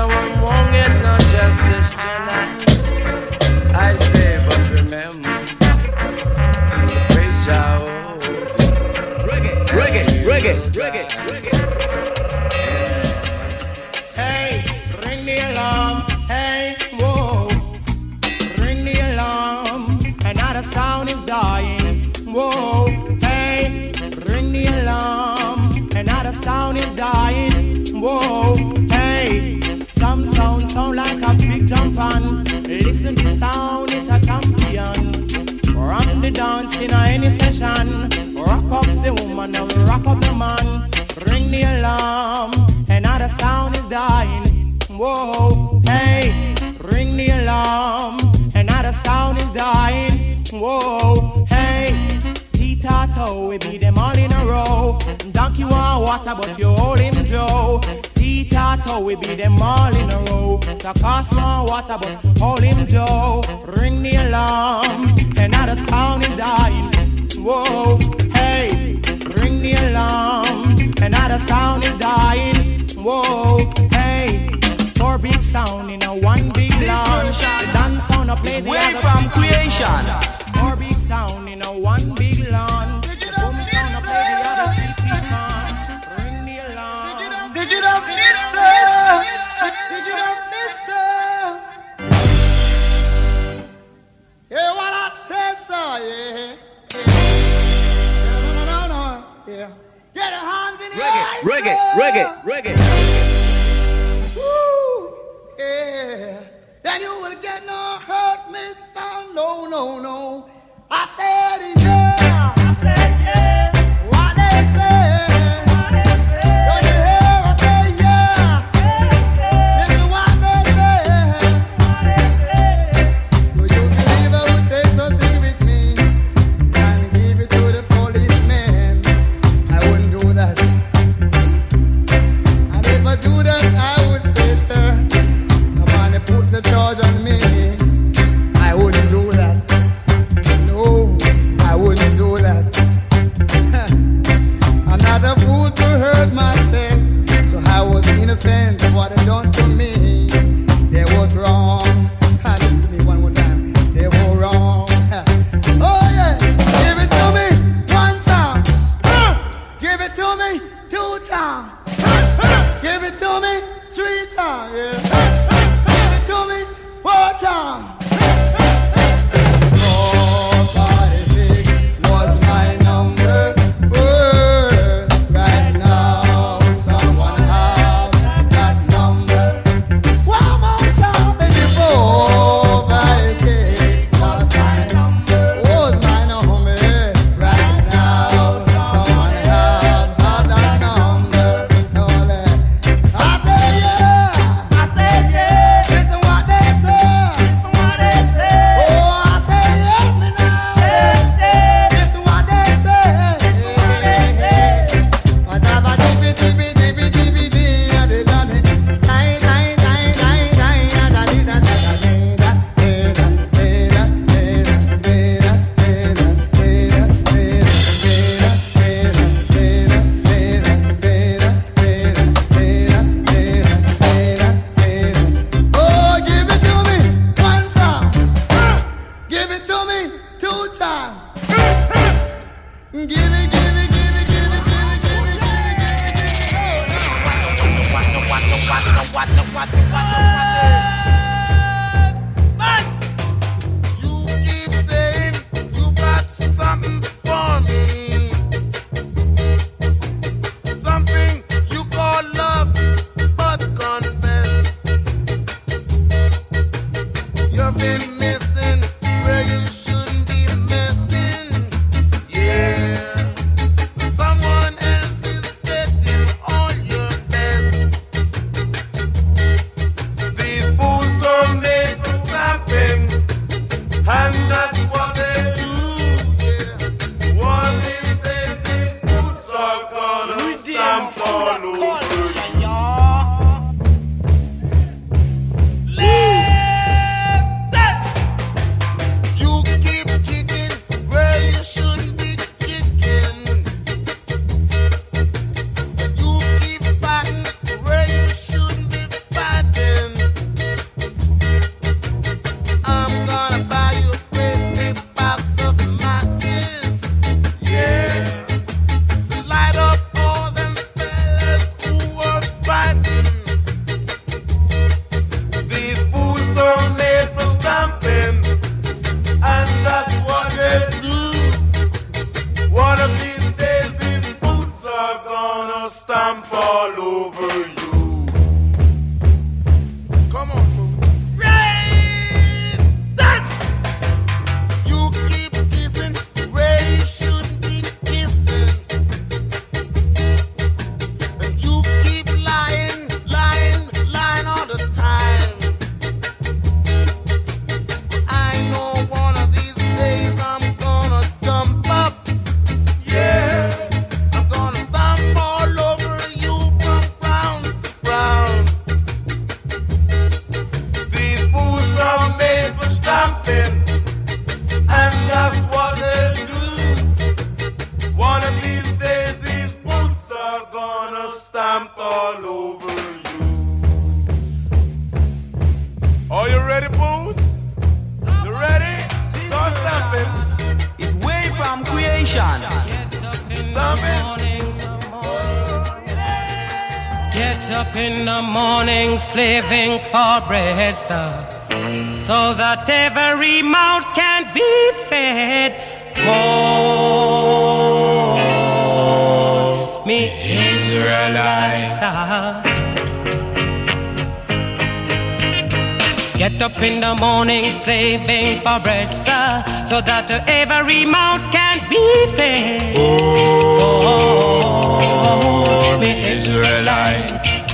one won't get no justice tonight. I say, but remember, praise Jah. Reggae. Hey, ring the alarm. Hey, whoa, ring the alarm. Another sound is dying. Whoa, hey, ring the alarm. Another sound is dying. Whoa, hey, some sound like a big jump on. Listen to sound, it's a champion. Rock the dance in any session. Rock up the woman and rock up the man. Ring the alarm, another sound is dying. Whoa, hey, ring the alarm, another sound is dying. Whoa, hey, Titato, we beat them all in a row. Donkey want water, but you hold him Joe. Titato, we beat them all in a row. The cost want water, but hold him Joe. Ring the alarm, another sound is dying. Whoa, hey, ring the alarm, another sound is dying. Whoa, hey, four big sound in a one big launch. The dance sound I play the way from creation. Four big sound in a one big launch. The boom sound I play the other cheeky man. Ring the alarm. Dig it up, mister. Dig it up, mister. Hear what I say, sir, yeah. No. Yeah. Get your hands in the air. Reggae. Woo. Yeah. Then you will get no hurt, mister. No. I said yeah. What they say. Don't you hear I say yeah. This is what they say. Do you believe I would take something with me and give it to the policeman? I wouldn't do that. And if I do that, I would say, sir, come on and put the charge on me. I wouldn't do that. No, I wouldn't do that. I'm not a fool to hurt myself, so I was innocent of what they done to me. They was wrong. Listen to me one more time. They were wrong. Oh yeah, give it to me one time. Give it to me 2 times. Give it to me 3 times. Yeah. Give it to me 4 times. 446 was my number. Right now, someone has that number. One more time, baby. 456 was my number. Right now, someone has that number. I say yeah. Listen what they say. Oh, I say yes me now. Listen what they say. Whatever dibby they done it. Oh, give it to me 1 time. Give it to me 2 times. Give it. You keep saying you got something for me, something you call love, but confess you've been missing where you shouldn't be missing. Yeah, someone else is getting all your best. These fools up in the morning slaving for bread, sir, so that every mouth can be fed. Oh, me Israelites, get up in the morning slaving for bread, sir, so that every mouth can be fed. Oh, me Israelite.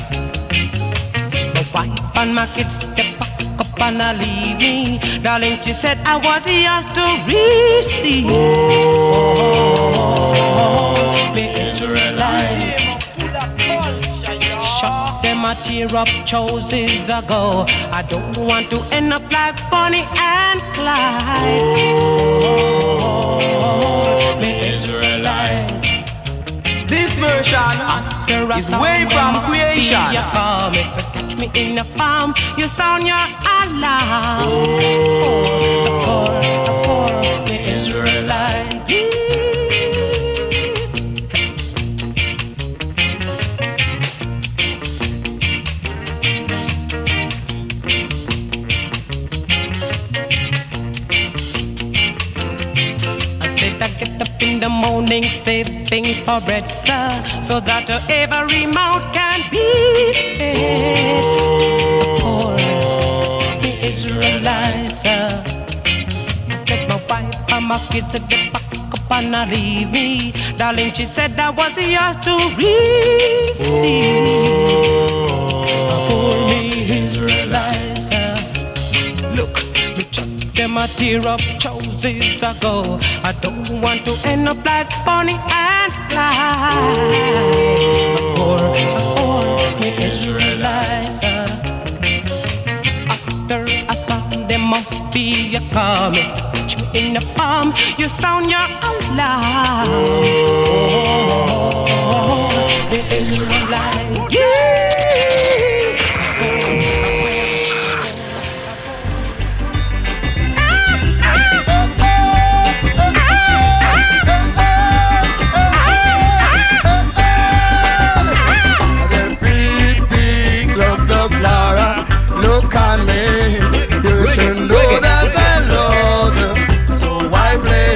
My wife and my kids step back up and leave me. Darling, she said I was yours to receive. Oh, me Israelite. Shut them a tear up choices ago. I don't want to end up like Bonnie and Clyde. Oh, me Israelite. This version is way from creation. You come if you catch me in the farm, you sound your alarm. Oh, me Israelite. I get up in the morning slaving for bread, sir, so that every mouth can be fed. Oh, the Israelites, sir. I said my wife and my kids at the back up and leave me. Darling, she said I was yours to receive. Oh, the Israelites, sir. Look, me chuck them a tear up choices ago. I don't want to end up like Bonnie and Clyde. For the Israelites, after a storm there must be a calm. If you catch me in the palm, you sound your alarm. Oh, the Israelites, yeah. Look at me, you should know that I love you, so I play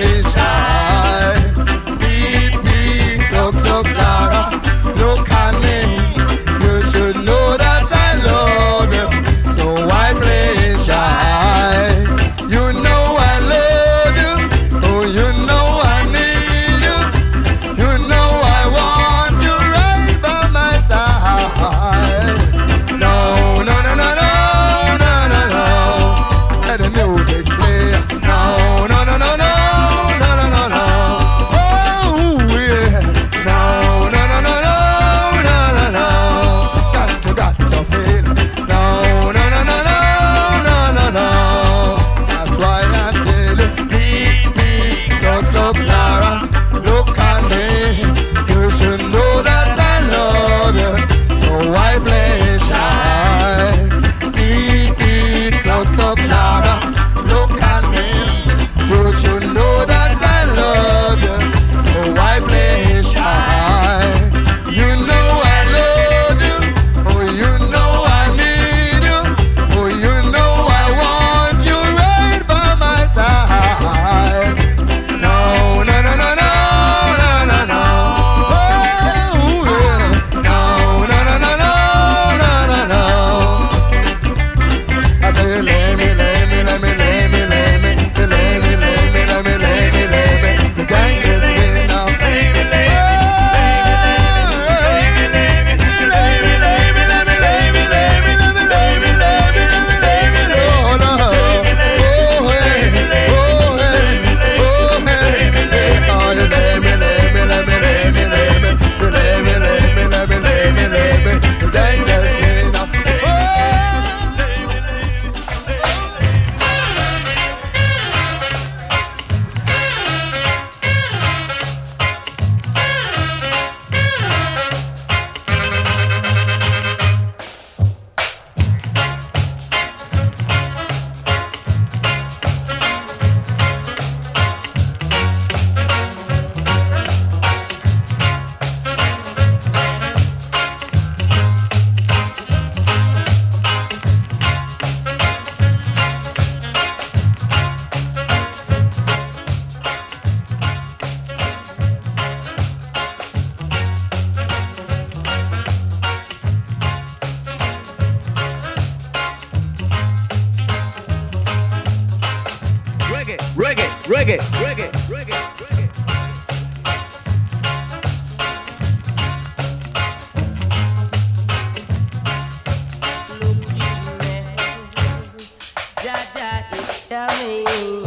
shy. Beat me, look, Clara, look at me, reggae, reggae, reggae, reggae. Jaja is coming.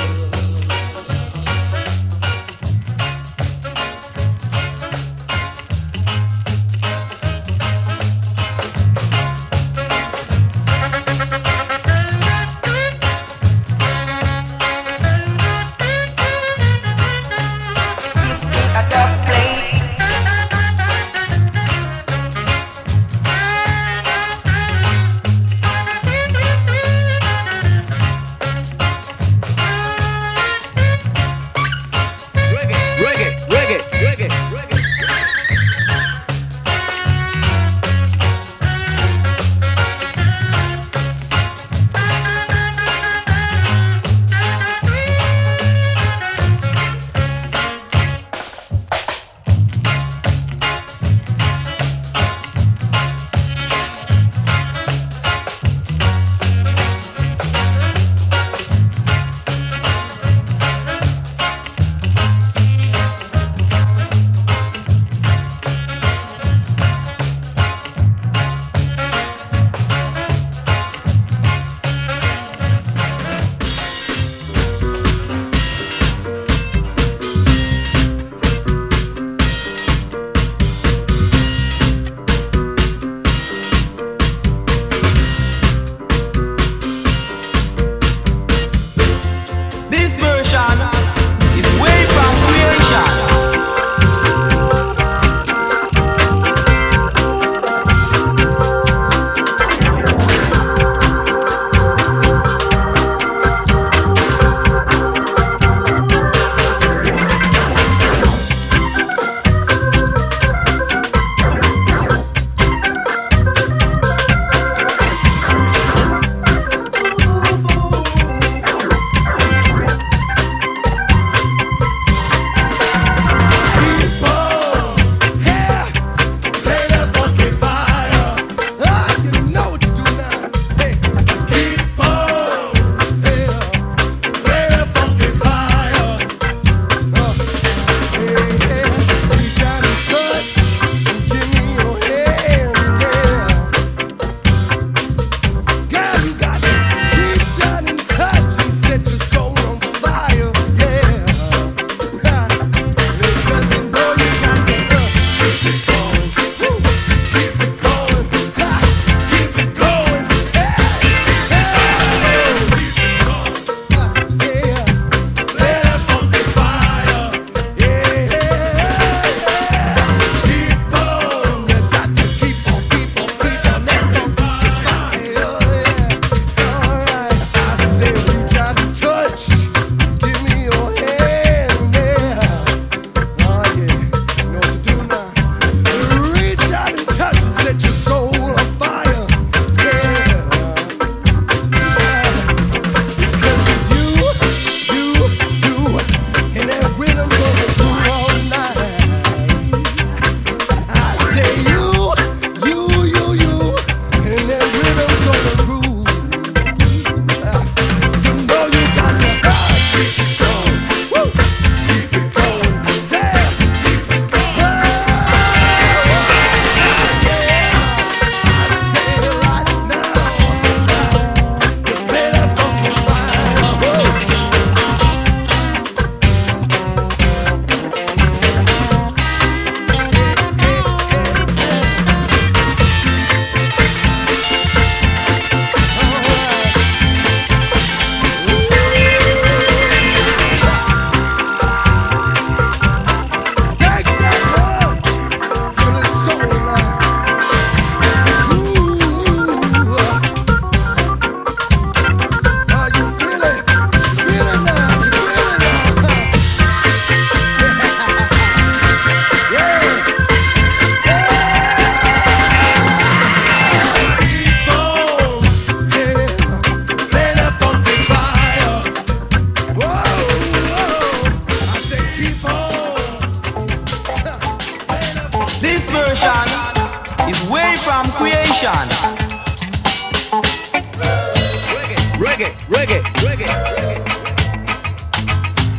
creation. Reggae, reggae, reggae, reggae.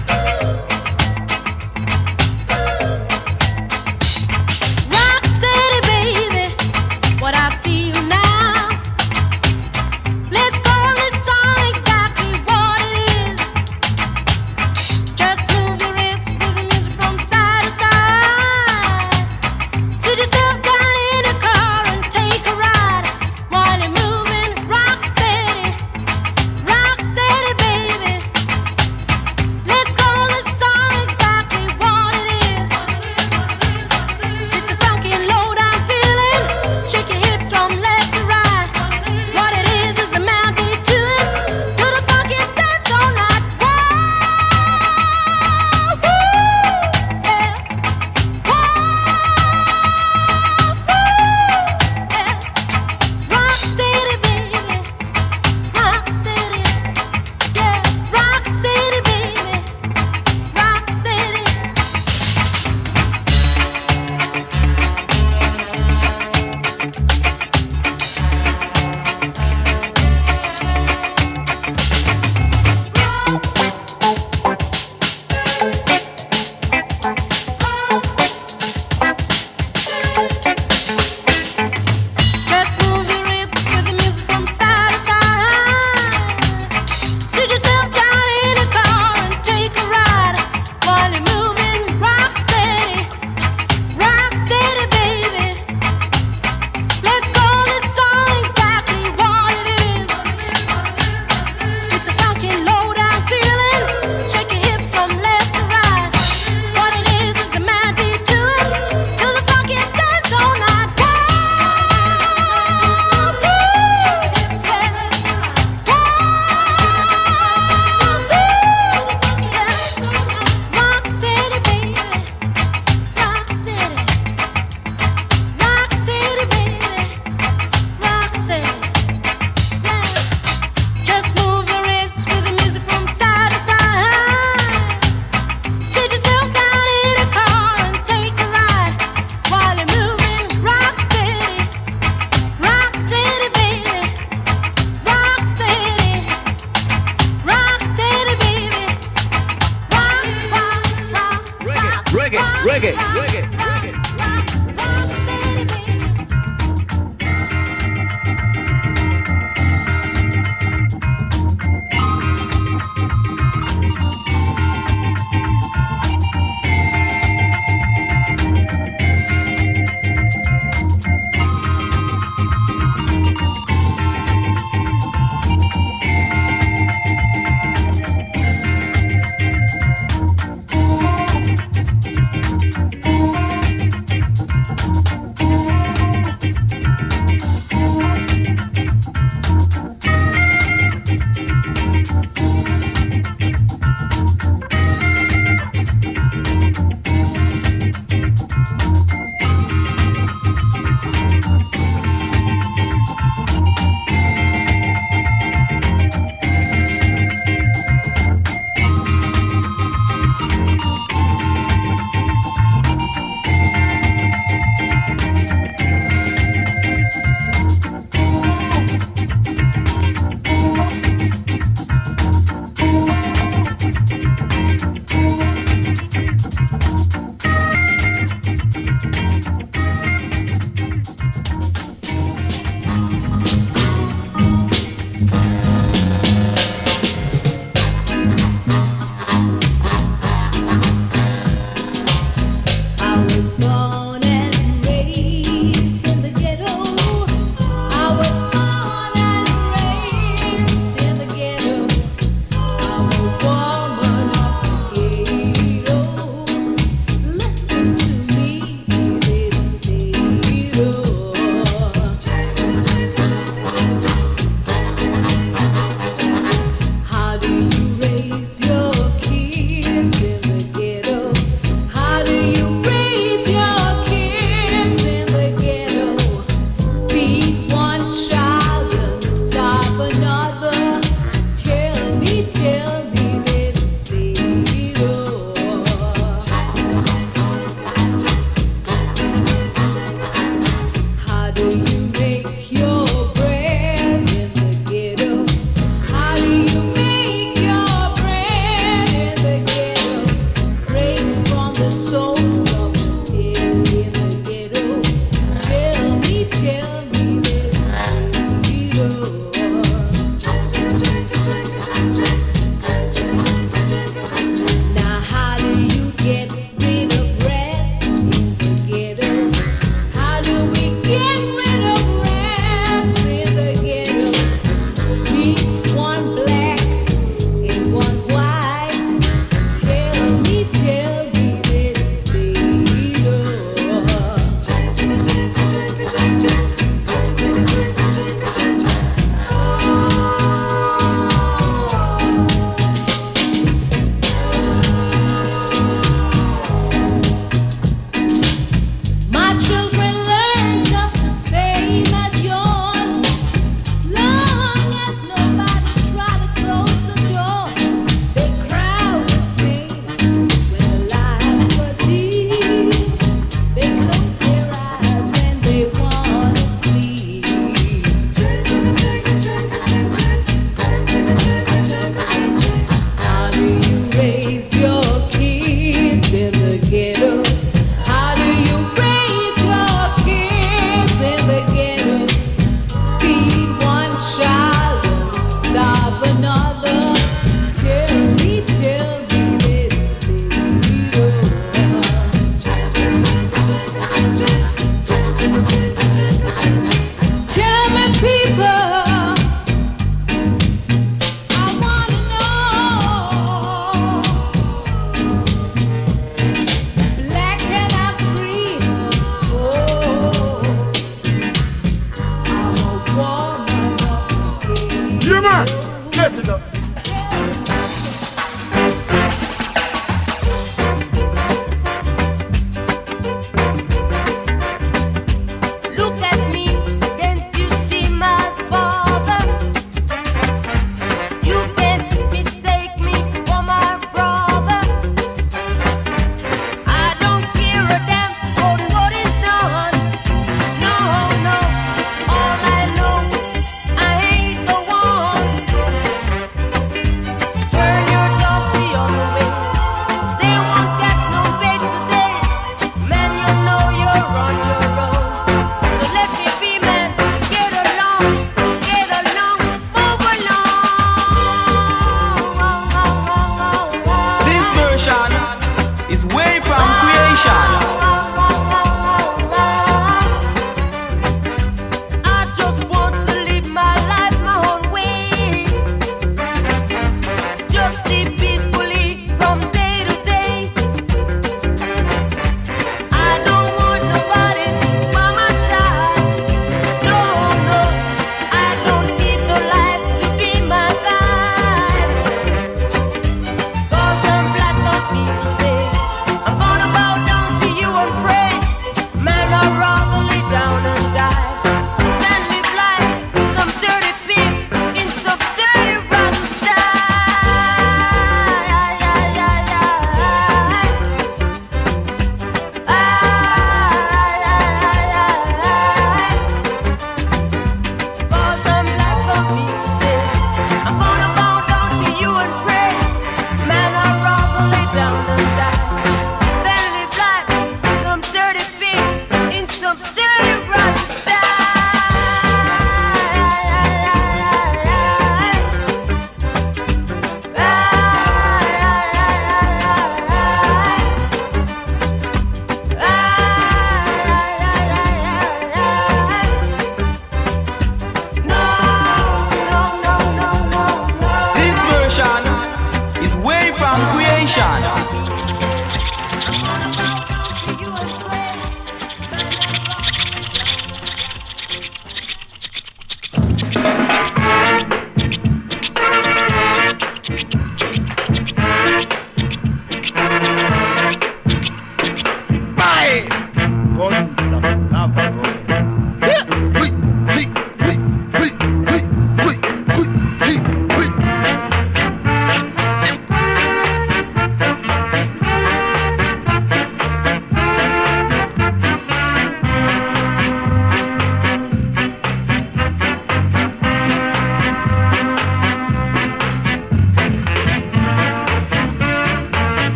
reggae, reggae, reggae.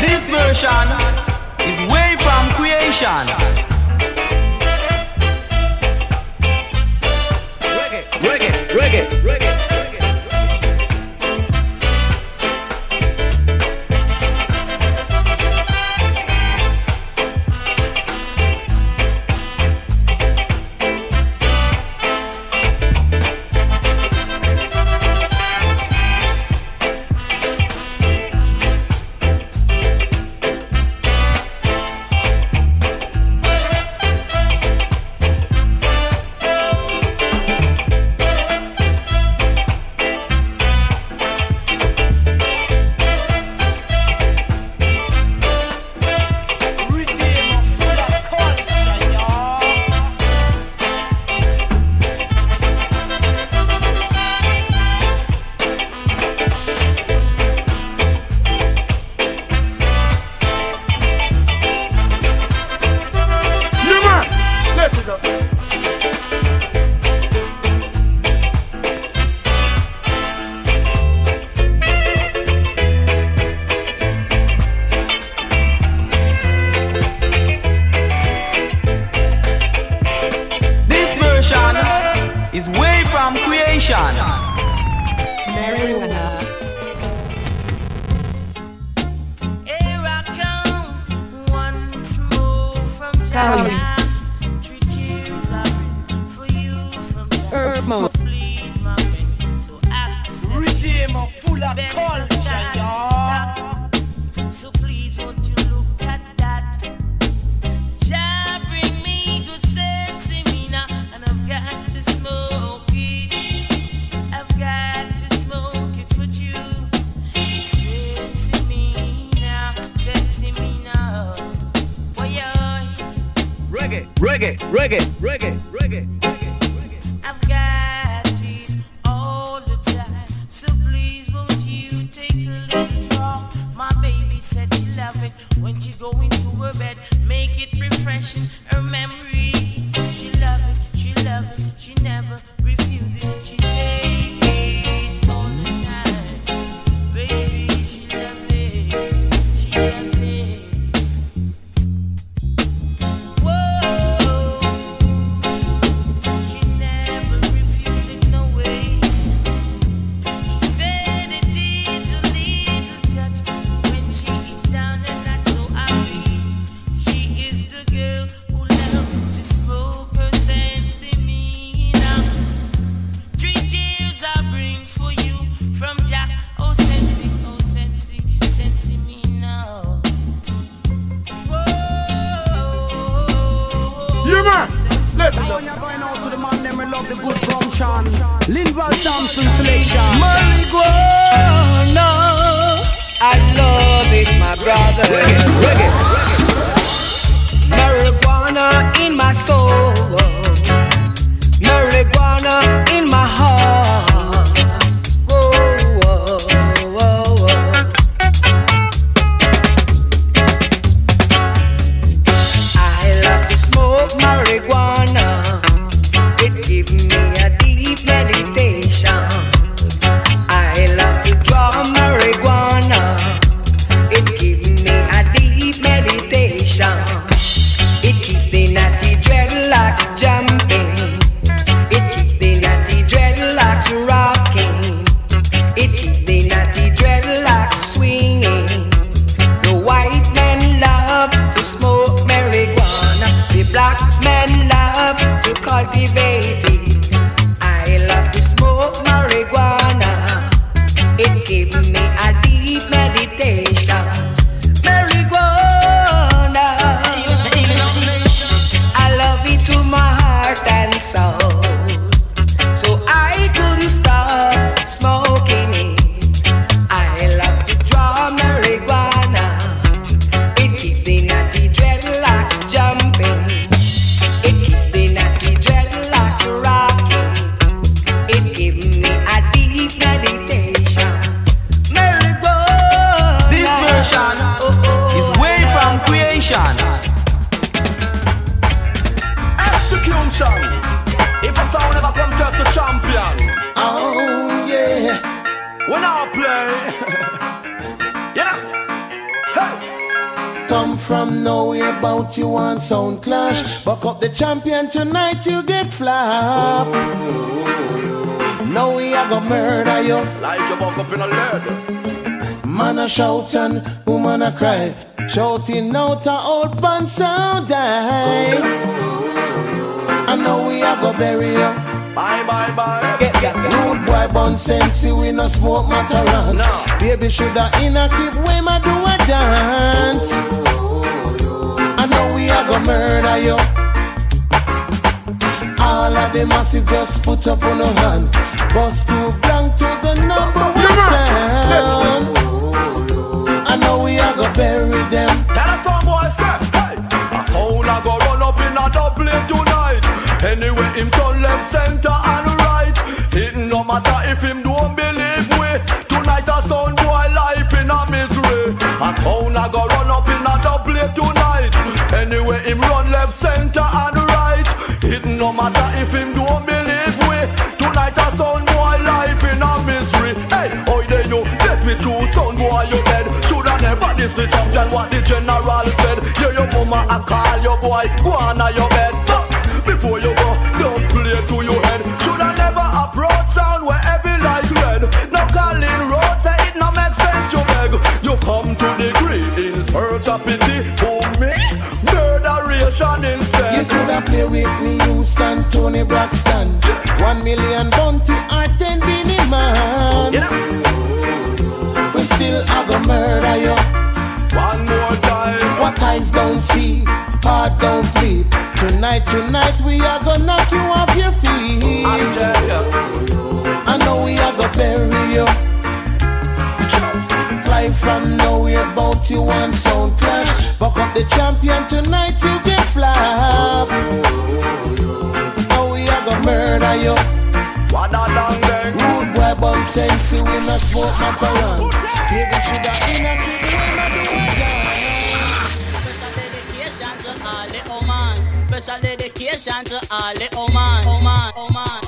This version is way from creation. Reggae, reggae, reggae. Is way from creation. Marijuana. Here I come once more from China. 3 cheers up for you from Hermo. please, my friend. So accept Regime full of best culture, of y'all. that. So please won't you look at that? Jah bring me good sense in me now, and I've got to smoke it. I've got to smoke it with you. It's sense in me now, sense in me now. Boy, Reggae, reggae, reggae, reggae, reggae, reggae. I've got it all the time. So please won't you take a little draw? My baby said she love it when she go into her bed. Make it refreshing, her memory. She love it, she never refuse it. She take it all the time. Baby, she love it, she love it. Whoa, she never refused it, no way. She said it needs a little touch when she is down and not so happy. She is the girl who loves to smoke her sense in me now. 3 cheers I bring for you from Jack. Oh, sense me now. Whoa. Yeah, man. Let's Now go. when you're going out to the man, them will love the good gumption. Lindwall Thompson selection. Marijuana, I love it, my brother. Reggae, Marijuana in my soul, marijuana in my heart. Whoa, whoa, whoa, whoa. I love to smoke marijuana. It gives me a deep meditation. I love to draw marijuana. It gives me a deep meditation. It keeps the natty dreadlocks jumping. It keeps the natty dreadlocks rocking. It keeps the natty dreadlocks swinging. The white men love to smoke marijuana. The black men love to cultivate it. I love to smoke marijuana. It gives me a deep meditation. Marijuana, I love it to my heart and soul. So I couldn't stop smoking it. I love to draw marijuana. It keeps the natty dreadlocks jumping. It keeps the natty dreadlocks rocking. It gives me a deep meditation. Marijuana. This version is way from creation. Execution. If a sound ever come test the champion. Oh yeah. When I play. You know. Hey. come from nowhere, about you on sound clash. Buck up the champion tonight, you get flop. Now we are gonna murder you. Like you buck up in a lead. Man a shout and woman a cry, shouting out a old band sound die. And now we are gonna bury you. Bye, bye, bye. Rude boy bun sensi, we no smoke Mataran. No. Baby shoulda in a crib when ma do a dance. And now we are gonna murder you. All of the massive just put up on a hand. Bust too blank to the number one sound. And now we are gonna bury them. Tell us some boy say, hey, a sound a go run up in a double tonight. Anyway, him turn left, center and right. It no matter if him don't believe we. Tonight a sound boy life in a misery. A sound a go run up in a double tonight. Anyway, him run left, center and right. It no matter if him don't believe we. Tonight a sound boy life in a misery. Hey, oi there you, let me choose sound boy you dead. Shoulda never diss the champion what the general said. Yeah, your mama a call your boy, go on a your bed. Before you go, don't play to your head. Shoulda never approach sound where heavy like lead. Now calling road say it no make sense you beg. You come to the green in search of pity for me, murderation instead. You coulda play with me, Houston, Tony Braxton. 1 million bounty or 10 billion man. We still a go murder you. One more time. What eyes don't see, heart don't bleed. Tonight we are gonna knock you off your feet. I tell ya. I know we are gonna bury you. Fly from nowhere, bout you on sound clash. Buck up the champion tonight, you get flop. Now we are gonna murder you. What a long day. Rude boy bun sensi, we not smoke Mataran. Baby shoulda in a crib when I do a dance. Special dedication to all the Oman, Oman, Oman.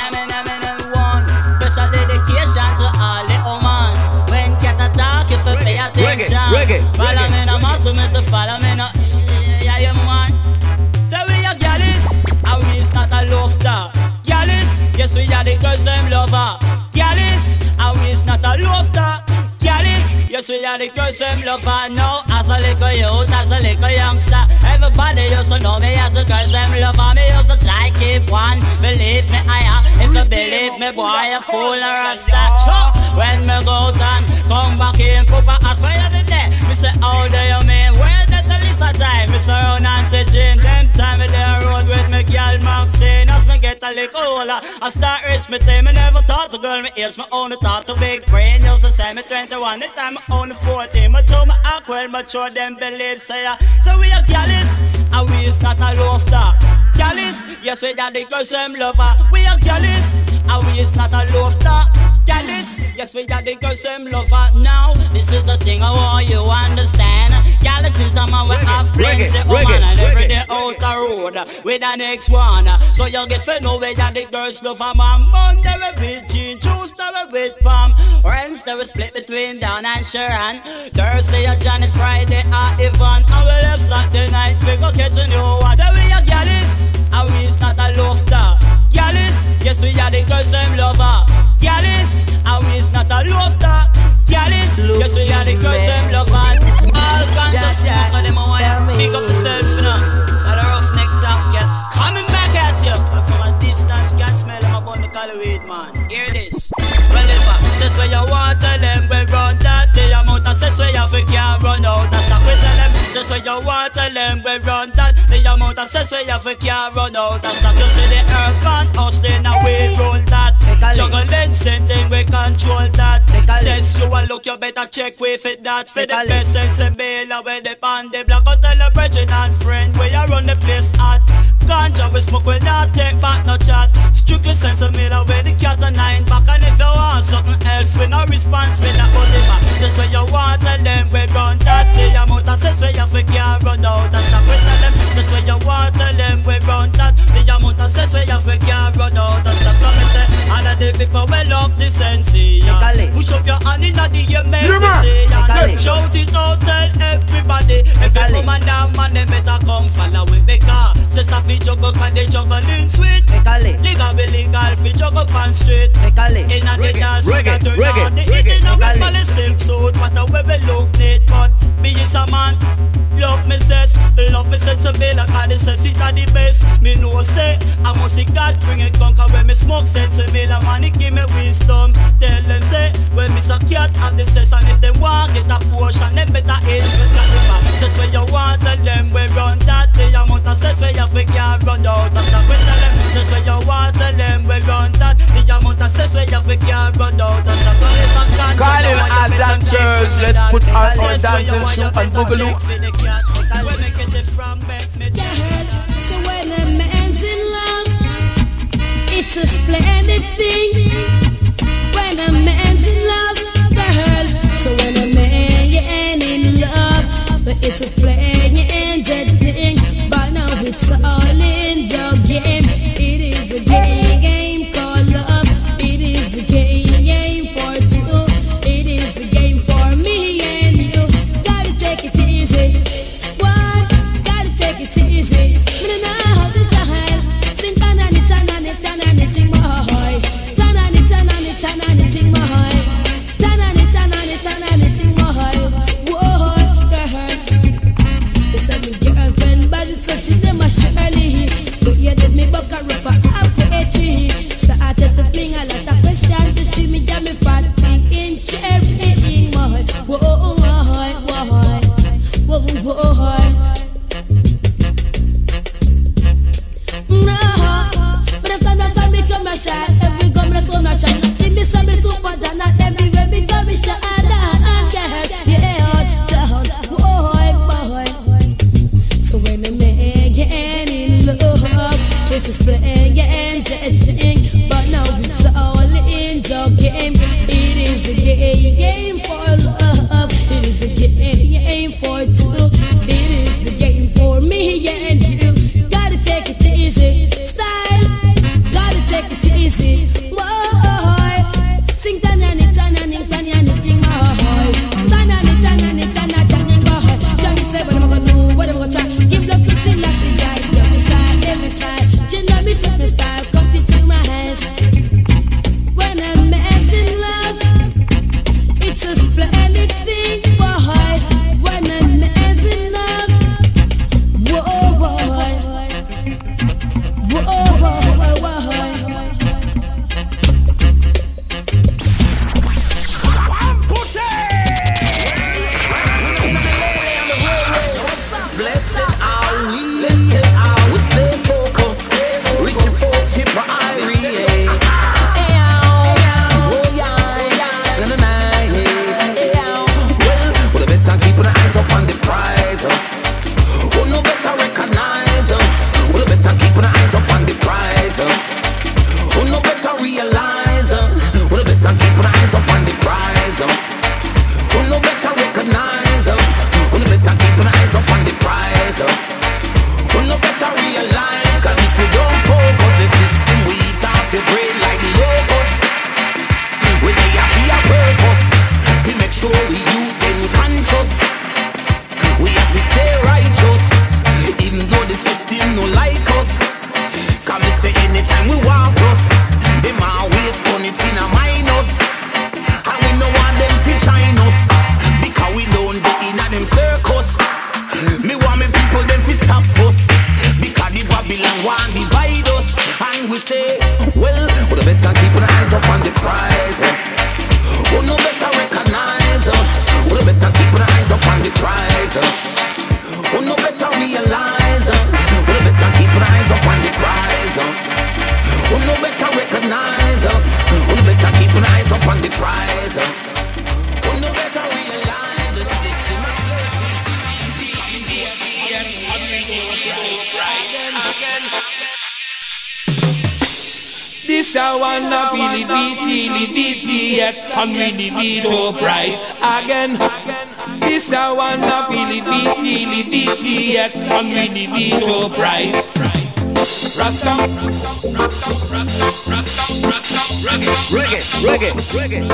One. Special dedication to all the Oman. When cat attack, if you pay attention. Reggae. Follow me no muscle, me say follow me no. Yeah, you man. So we are gallus, and we is not a lofter. Gallus, yes we are the girls them lover. Gallus, and we is not a lofter. Gallus, yes we are the girls them lover. Now as a little youth, as a little youngster, everybody used to know me as a girls them lover. Me used to try keep one, believe me I am. If you believe me boy, you fool or a statue. When me go down, come back in, Papa, I swear the day. Me say, how do you mean? Where that the list of time? Me say, run and to gym. Them time me there road with me girl Maxine. As me get a little older, I start rich me say. Me never thought the girl me age, me only thought to big brain. Used to say me 21, the time me only 14. But show me act well, but show them believe. Say, so we are gallus, and we is not a lofter. Gallus, yes we are the girls them lover. We are gallus, and we is not a lofter. Gallus, yes we are the girls them lover. Now, this is the thing I want you understand. Gallus is a man we have plenty of man. And every day out the road with the next one. So you get to know where the girls lover man. Monday we with Jean, Tuesday we with Pam. Wednesday we split between Dawn and Sharon. Thursday a Johnny, Friday a Yvonne. And we left Saturday night we go catch a new one. So we are Gallus, and we is not a lofter. Gallus, yes we are the girls them lover. Gallus, and we is not a lofter. Gallus, yes we are the girls them lover. All kinds of smoke of them a wire. Pick up yourself, you know. That a roughneck top cat coming back at you. But from a distance, can smell them up on the color weed, man. Hear this. Well, if I says where you want, tell them we run that. The amount of says where you can't run out. That's not we tell them. Says where you want, tell them we run that. The amount of says where you can't run out. That's not you see the urban hustling and we roll that. Juggling sending we control that. Says you want look, you better check with it that. For the best sense and bail away the band. The black out tell the brethren and friend where you run the place at. Ganja we smoke, we not take back no chat. Strictly sense of me away the cat and 9 back. And if you want something else, we no response for that. But if I says where you want, tell them we run that. The amount of says where you can't run out. That's not we tell them. Says where you want, tell them we run that. The amount of says where you can't run out. That's not so me say. All of the people we love the sense. Push up your hand in the air, make me say. Shout it out, tell everybody. Everybody juggle, cause they juggling sweet. Legal be legal, fi juggle pan straight. In a the dance, we got turn on the eating of a police silk suit. What a way we look neat, but me is a man. Love me sensible, cause the sense it a the best. Me know say, I must see God bring it gun, cause when me smoke sensible, a man it give me wisdom. Tell them say, when me a cat have the sense, and if they want get a portion, then better invest. Cause if I just when you want, tell them we run that. The amount of sense where you think you run out of that. We tell them, just when you want, tell them we run that. The amount of sense where you think you run out of that. So if I can't call him our dancers, let's put on our dancing shoe and boogaloo. So when a man's in love, it's a splendid thing. When a man's in love, girl. So when a man in love, it's a splendid thing. But now it's all in the game. It is the game called love. It is the game for two. It is the game for me and you. Gotta take it easy. Take it easy. Me know how to style. Sing tanani tanani tanani ting boy. Tanani tanani tanani ting boy. Tanani tanani tanani ting boy. Whoa, girl. They said me girls bend body so till them a surely. But you did me buck a rubber half for edgy. Started to fling a lot of questions to see me get me fat thing in cherry in boy. Whoa, whoa, whoa, whoa. Shot. Every gum is on my shot. Give me some super than everywhere we go. We shot. Yeah, down, boy. So when a man get in love, it's a splendid thing. But now it's all in the game. It is the game for love. It is the game for two. It is the game for me and you. Gotta take it easy. Take it easy, boy. Sing tanani tanani tanani ting boy. Tanani tanani tanani boy. Johnny say what am I gonna do? What am I gonna try? Give love to the lassie guy. Every style. Just let me touch my style. Come to my hands. When a man's in love, it's a splendid thing, boy. When a man's in love, whoa, boy. Whoa, boy, boy. This I wanna feel it, yes, and really beat up right again. This I wanna feel it, yes, and really beat up right. Rasta, reggae.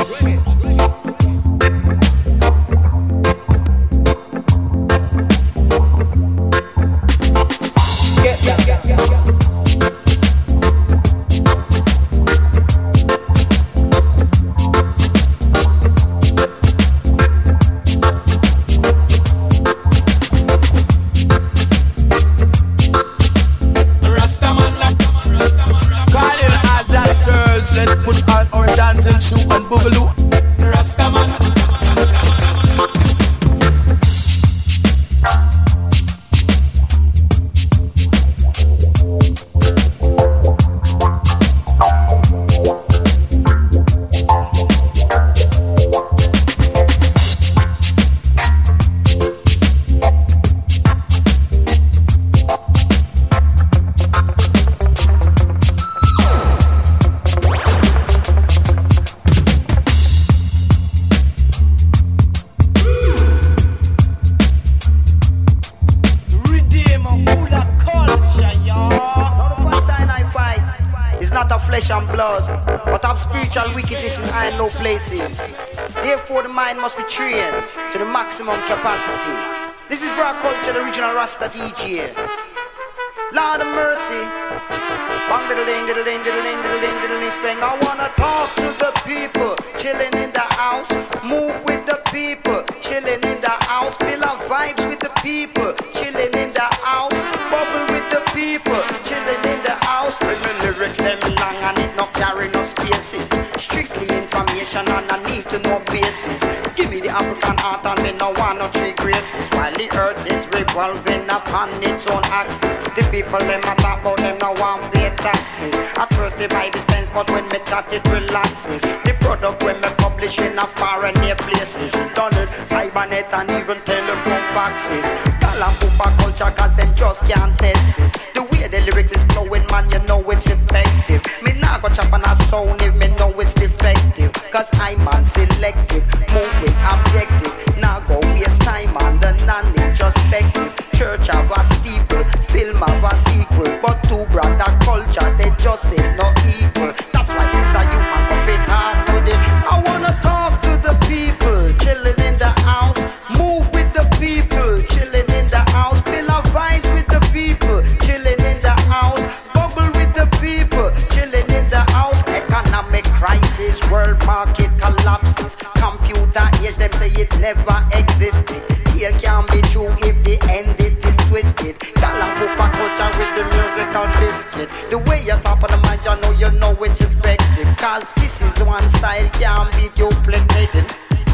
flesh and blood, but of spiritual wickedness in high and low places. Therefore the mind must be trained to the maximum capacity. This is Bra Culture, the original Rasta DJ. Lord of mercy. Bang diddle ding diddle ding diddle ding diddle ding diddle ding spang. I wanna talk to the people chilling in the house. Move with the people chilling in the house. Build up vibes with the people chilling in the house. Bubble with the people chilling in the house. When the lyrics them long and it not carry no spaces. Strictly information and I need to know basis. Give me the African art and me no want no three graces. While the earth is revolving upon its own axis. The people them a talk about them no want pay taxes. At first they buy this tense, but when me chat it relaxes. The product when me publish in a foreign near places. Done it, cybernet and even telephone faxes. Call and Pupa culture cause them just can't test this. The way the lyrics is flowing, man, you know it's effective. Me nah go chop on a sound if me know it's defective. Cause I'm unselective, moving objective. Now go waste time on the non-introspective. Church have a steeple, film have a sequel. But two brother culture, they just ain't no equal. That's why this a human fit hard to this. I wanna talk to the people, chilling in the house. Move with the people, chilling in the house. Build a vibes with the people, chilling in the house. Bubble with the people, chilling in the house. Economic crisis, world market collapses. Computer age, them say it never existed. Here can be true if the end it is twisted. Pupa culture with the musical biscuit. The way you top of the mind, you know it's effective. Cause this is one style can't be duplicated.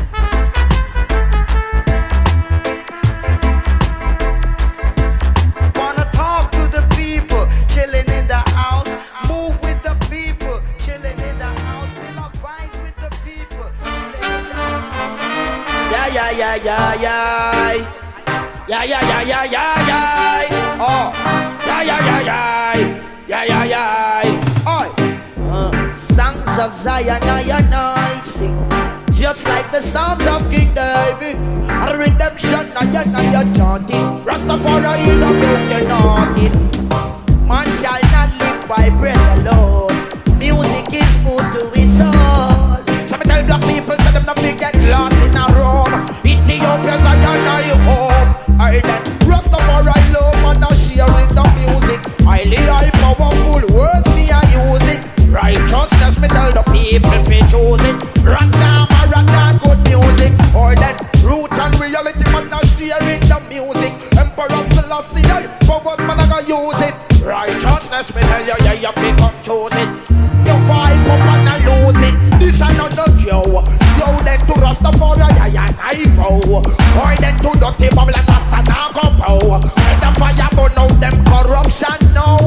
Wanna talk to the people chilling in the house. Move with the people chilling in the house. Feel a vibe with the people chilling in the house. Yeah, yeah, yeah, yeah, yeah. Yeah, yeah, yeah, yeah, yeah, yeah. Oh, yeah, yeah, yeah, yeah. Yeah, yeah, yeah. Oh, songs of Zion, I sing. Just like the songs of King David. A redemption, I chanting. Rastafari, heal the broken hearted. Man shall not live by bread alone. Music is food to his soul. So me tell black people, so them not get lost in a room. Ethiopia, Zion, I home. I then Rastafari love and I sharing the music. Highly high powerful words me I use it. Righteousness me tell the people if they choose it. Rastafari good music. Or then roots and reality man I sharing the music. Emperor Selassie I powers man I gonna use it. Righteousness me tell you yeah you fi come choose it. You fight up and I lose it. This another yo. Yo then to Rastafari I vow. Or then to dirty bubble and Rasta now go pow. When the fire burn out them corruption now.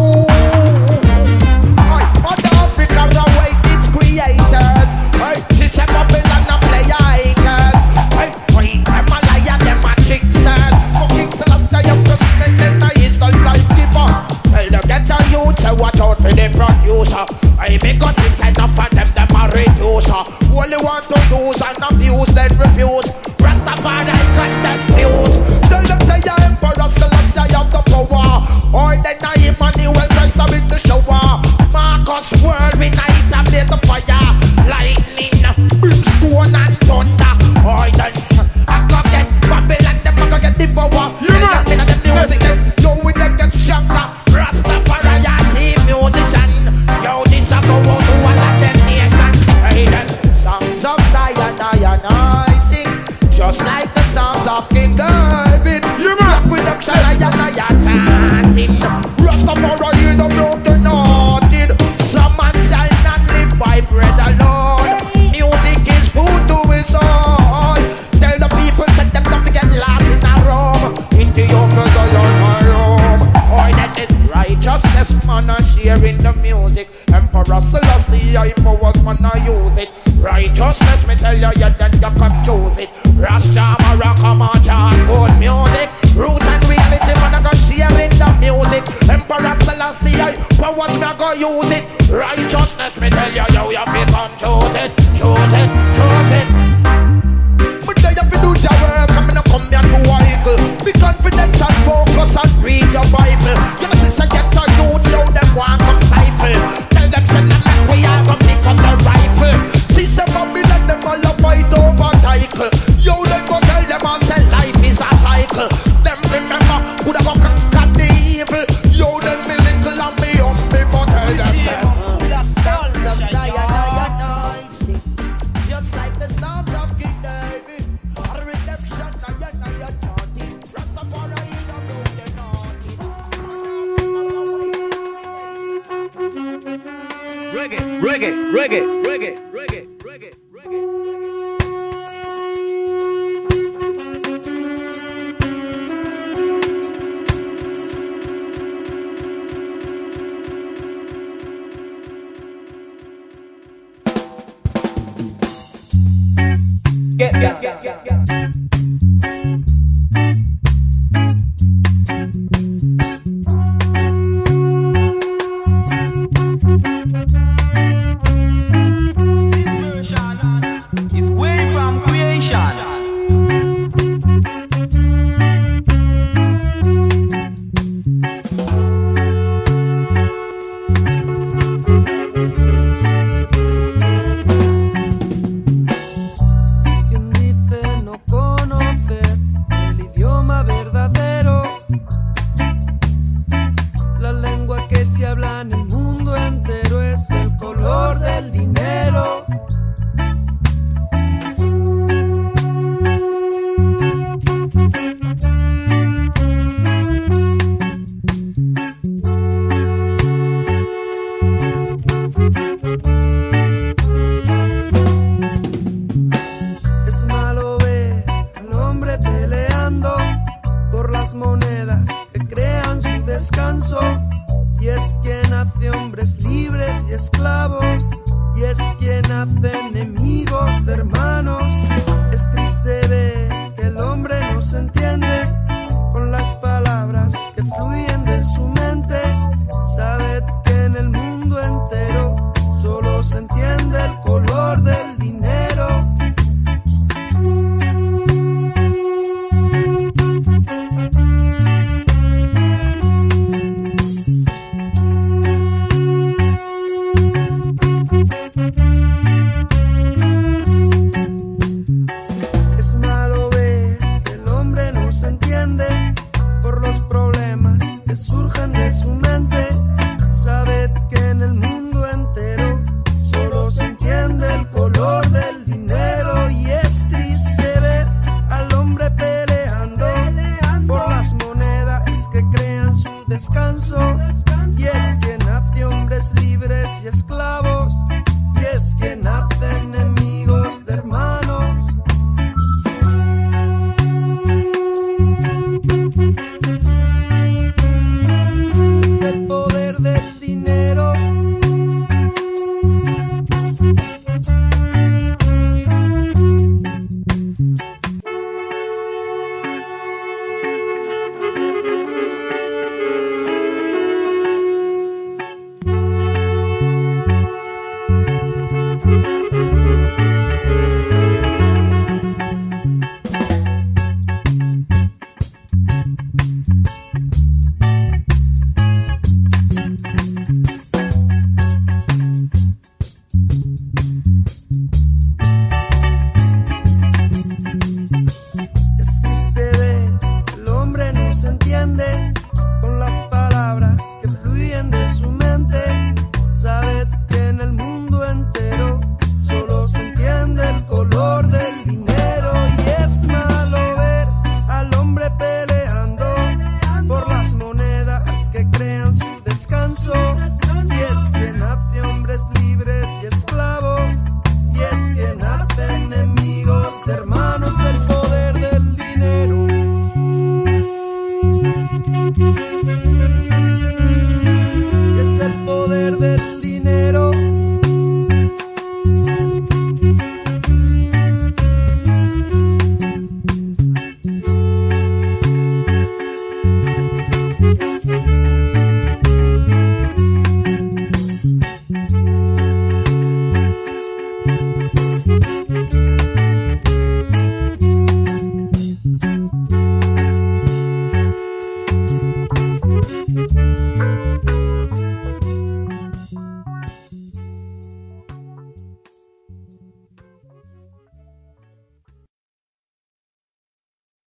Mother Africa await its creators. Sister Babylon a play hikers. Them a liar, them a tricksters. Fucking Celestia up to spend is the life giver. Tell the ghetto youth to watch out for the producer. Because it's enough of them a reducer. Only want to use and abuse, then refuse. Rastafari got them views. Tell them say your Emperor Selassie have the power. Or then I Emmanuel Christ with the shower. Marcus world with night and play the fire. Lightning, brimstone and thunder. Or then I go get Babylon, them I go get devour. Tell them in the music, then yo with them get stronger. Rastafari a team musician. Yo this a go out to all of them nation. Hey then songs of Zion I sing. Just like the songs of King David. Black redemption I chanting. Rastafari heal the broken hearted. Some man shall not live by bread alone. Music is food to his soul. Tell the people that them not to get lost in a room. Ethiopia Zion my room. Or that is righteousness man a sharing the music. Emperor Selassie I powers man a use it. Righteousness me tell you yeah then you come choose it. Rasta Mara come on chant good music. Roots and reality man a go sharing the music. Emperor Selassie I powers me a go use it. Righteousness me tell you yo you fi come choose it. Choose it, choose it. But they have to do your work. I'm gonna come here to wiggle. Be confident and focus and read your Bible. You know since I get to youth yo them want come stifle. Tell them send them like we reggae, reggae, reggae, reggae, reggae, reggae. Get down. It's way from creation. Quien dice no conocer el idioma verdadero, la lengua que se habla en el mundo entero es el color del dinero. Es malo ver al hombre peleando por las monedas que crean su descanso. Y es quien hace hombres libres y esclavos, y es quien hace enemigos de hermanos. Es triste ver que el hombre no se entiende con las palabras que fluyen de su mente. Sabed que en el mundo entero solo se entiende el color del dinero. Es malo ver que el hombre no se entiende por los problemas que surgen de su mente. Sabed que en el mundo entero solo se entiende el color del dinero. Y es triste ver al hombre peleando por las monedas que crean su descanso. Y es quien hace hombres libres y esclavos, y es quien hace enemigos de hermanos. Es el poder del dinero. Es triste ver que el hombre no se entiende con las palabras que fluyen de su mente. Sabed que en el mundo entero solo se entiende el color del dinero. Y es malo ver al hombre peleando por las monedas que crean su descanso. Y es quien hace hombres libres y esclavos, y es quien hace enemigos de hermanos. El poder del dinero. Es el poder del dinero.